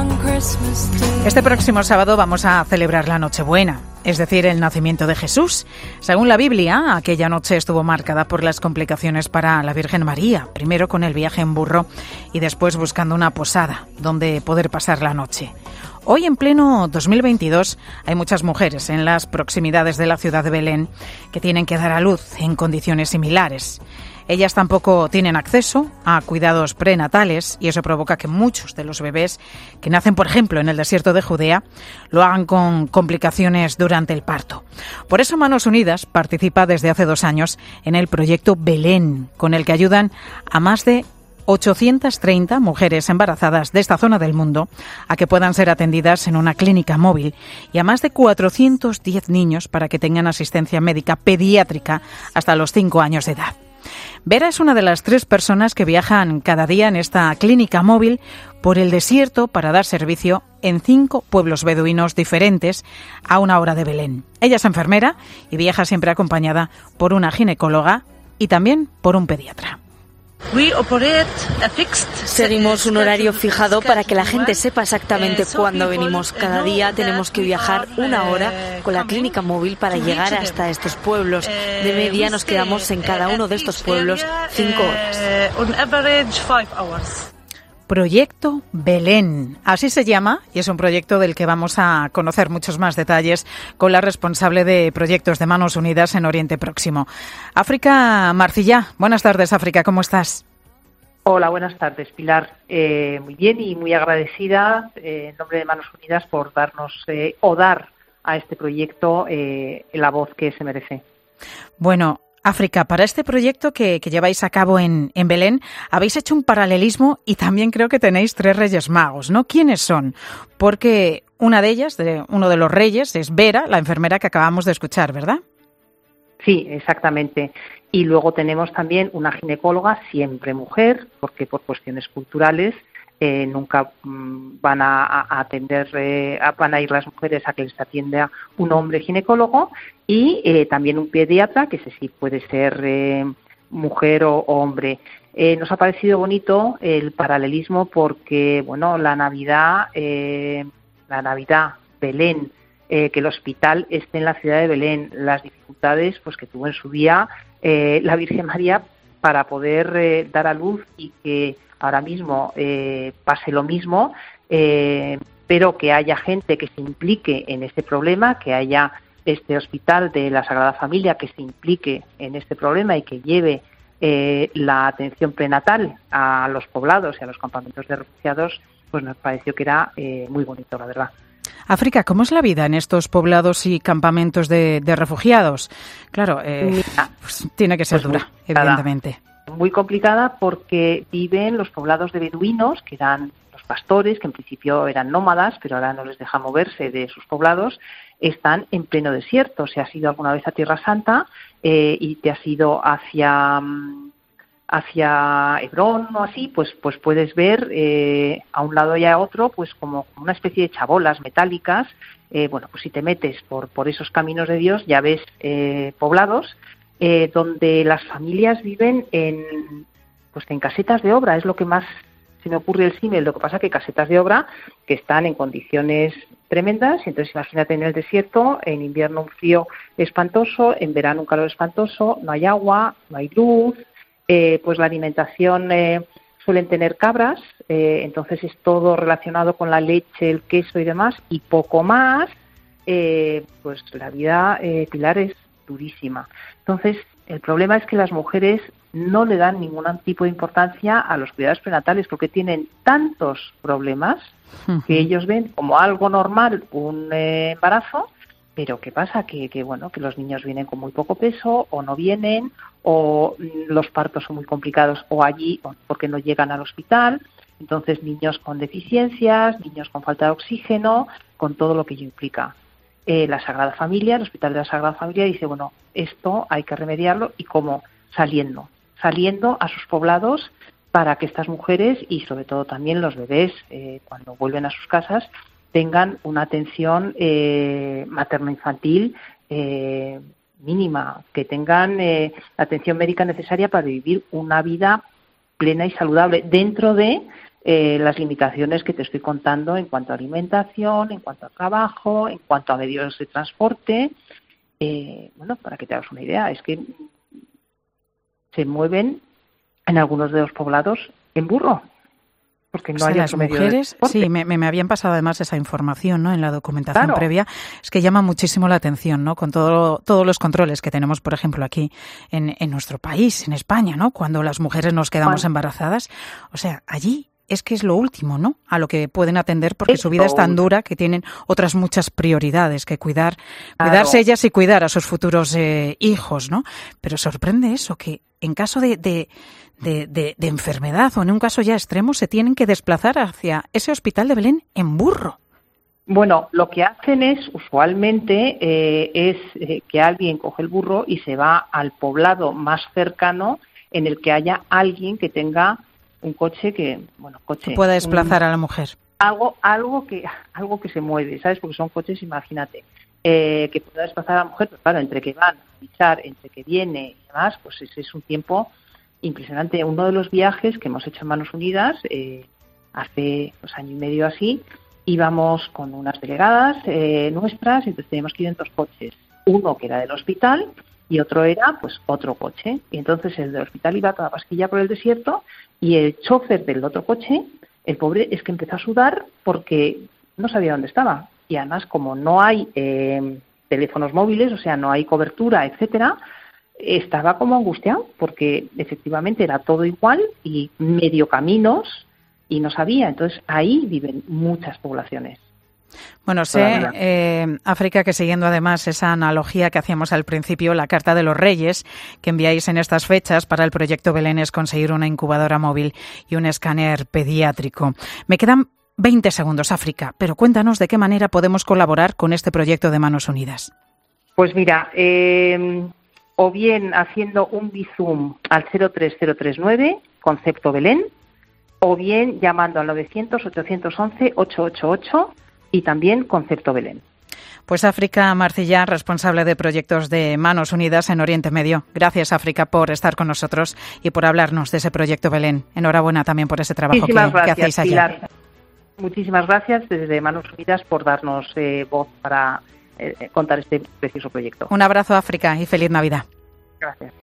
Este próximo sábado vamos a celebrar la Nochebuena, es decir, el nacimiento de Jesús. Según la Biblia, aquella noche estuvo marcada por las complicaciones para la Virgen María, primero con el viaje en burro y después buscando una posada donde poder pasar la noche. Hoy, en pleno 2022, hay muchas mujeres en las proximidades de la ciudad de Belén que tienen que dar a luz en condiciones similares. Ellas tampoco tienen acceso a cuidados prenatales y eso provoca que muchos de los bebés que nacen, por ejemplo, en el desierto de Judea, lo hagan con complicaciones durante el parto. Por eso Manos Unidas participa desde hace 2 años en el proyecto Belén, con el que ayudan a más de 830 mujeres embarazadas de esta zona del mundo a que puedan ser atendidas en una clínica móvil y a más de 410 niños para que tengan asistencia médica pediátrica hasta los 5 años de edad. Vera es una de las 3 personas que viajan cada día en esta clínica móvil por el desierto para dar servicio en 5 pueblos beduinos diferentes a 1 hora de Belén. Ella es enfermera y viaja siempre acompañada por una ginecóloga y también por un pediatra. Seguimos un horario fijado para que la gente sepa exactamente cuándo venimos. Cada día tenemos que viajar 1 hora con la clínica móvil para llegar hasta estos pueblos. De media nos quedamos en cada uno de estos pueblos 5 horas. Proyecto Belén, así se llama, y es un proyecto del que vamos a conocer muchos más detalles con la responsable de proyectos de Manos Unidas en Oriente Próximo. África Marcillá, buenas tardes, África, ¿cómo estás? Hola, buenas tardes, Pilar. Muy bien y muy agradecida en nombre de Manos Unidas por darnos o dar a este proyecto la voz que se merece. Bueno, África, para este proyecto que lleváis a cabo en Belén, habéis hecho un paralelismo y también creo que tenéis 3 Reyes Magos, ¿no? ¿Quiénes son? Porque una de ellas, uno de los reyes, es Vera, la enfermera que acabamos de escuchar, ¿verdad? Sí, exactamente. Y luego tenemos también una ginecóloga, siempre mujer, porque por cuestiones culturales nunca van a atender, van a ir las mujeres a que les atienda un hombre ginecólogo y también un pediatra, que ese sí puede ser mujer o hombre. Nos ha parecido bonito el paralelismo porque, bueno, la Navidad, Belén, que el hospital esté en la ciudad de Belén, las dificultades pues que tuvo en su día la Virgen María para poder dar a luz y que ahora mismo pase lo mismo, pero que haya gente que se implique en este problema, que haya este hospital de la Sagrada Familia que se implique en este problema y que lleve la atención prenatal a los poblados y a los campamentos de refugiados, pues nos pareció que era muy bonito, la verdad. África, ¿cómo es la vida en estos poblados y campamentos de refugiados? Claro, pues tiene que ser dura, evidentemente. Muy complicada porque viven los poblados de beduinos, que eran los pastores, que en principio eran nómadas, pero ahora no les deja moverse de sus poblados, están en pleno desierto. Si has ido alguna vez a Tierra Santa y te has ido hacia Hebrón o así, pues puedes ver a un lado y a otro pues como una especie de chabolas metálicas. Bueno, pues si te metes por esos caminos de Dios ya ves poblados donde las familias viven en casetas de obra. Es lo que más se me ocurre el símil. Lo que pasa que casetas de obra que están en condiciones tremendas, y entonces imagínate en el desierto, en invierno un frío espantoso, en verano un calor espantoso, no hay agua, no hay luz, pues la alimentación suelen tener cabras, entonces es todo relacionado con la leche, el queso y demás, y poco más, pues la vida, Pilar, es durísima. Entonces, el problema es que las mujeres no le dan ningún tipo de importancia a los cuidados prenatales porque tienen tantos problemas que ellos ven como algo normal un embarazo, pero ¿qué pasa? Que los niños vienen con muy poco peso o no vienen, o los partos son muy complicados o allí porque no llegan al hospital. Entonces, niños con deficiencias, niños con falta de oxígeno, con todo lo que ello implica. La Sagrada Familia, el Hospital de la Sagrada Familia dice, bueno, esto hay que remediarlo, y cómo, saliendo a sus poblados para que estas mujeres y sobre todo también los bebés cuando vuelven a sus casas tengan una atención materno-infantil mínima, que tengan la atención médica necesaria para vivir una vida plena y saludable dentro de las limitaciones que te estoy contando en cuanto a alimentación, en cuanto a trabajo, en cuanto a medios de transporte. Bueno, para que te hagas una idea, es que se mueven en algunos de los poblados en burro, porque no hay las mujeres, sí, me habían pasado además esa información, ¿no?, en la documentación previa. Es que llama muchísimo la atención, ¿no?, con todos los controles que tenemos, por ejemplo, aquí en nuestro país, en España, ¿no?, cuando las mujeres nos quedamos embarazadas. O sea, allí es que es lo último, ¿no?, a lo que pueden atender, porque su vida es tan dura que tienen otras muchas prioridades que cuidarse ellas y cuidar a sus futuros hijos, ¿no? Pero sorprende eso, que en caso de enfermedad o en un caso ya extremo se tienen que desplazar hacia ese hospital de Belén en burro. Bueno, lo que hacen es, usualmente, que alguien coge el burro y se va al poblado más cercano en el que haya alguien que tenga un coche que pueda desplazar a la mujer. Algo que se mueve, ¿sabes? Porque son coches, imagínate, que pueda desplazar a la mujer, pero claro, entre que van a fichar, entre que viene y demás, pues ese es un tiempo impresionante. Uno de los viajes que hemos hecho en Manos Unidas, hace año y medio así, íbamos con unas delegadas nuestras, entonces teníamos que ir en 2 coches. Uno que era del hospital y otro era otro coche. Y entonces el del hospital iba a toda pasquilla por el desierto y el chofer del otro coche, el pobre, es que empezó a sudar porque no sabía dónde estaba. Y además, como no hay teléfonos móviles, o sea, no hay cobertura, etcétera, estaba como angustiado porque efectivamente era todo igual y medio caminos y no sabía. Entonces ahí viven muchas poblaciones. Bueno, sé, África, que siguiendo además esa analogía que hacíamos al principio, la Carta de los Reyes que enviáis en estas fechas para el proyecto Belén es conseguir una incubadora móvil y un escáner pediátrico. Me quedan 20 segundos, África, pero cuéntanos de qué manera podemos colaborar con este proyecto de Manos Unidas. Pues mira, o bien haciendo un Bizum al 03039, concepto Belén, o bien llamando al 900-811-888 y también concepto Belén. Pues África Marcillán, responsable de proyectos de Manos Unidas en Oriente Medio. Gracias, África, por estar con nosotros y por hablarnos de ese proyecto Belén. Enhorabuena también por ese trabajo que hacéis allá. Pilar. Muchísimas gracias desde Manos Unidas por darnos voz para contar este precioso proyecto. Un abrazo, África, y feliz Navidad. Gracias.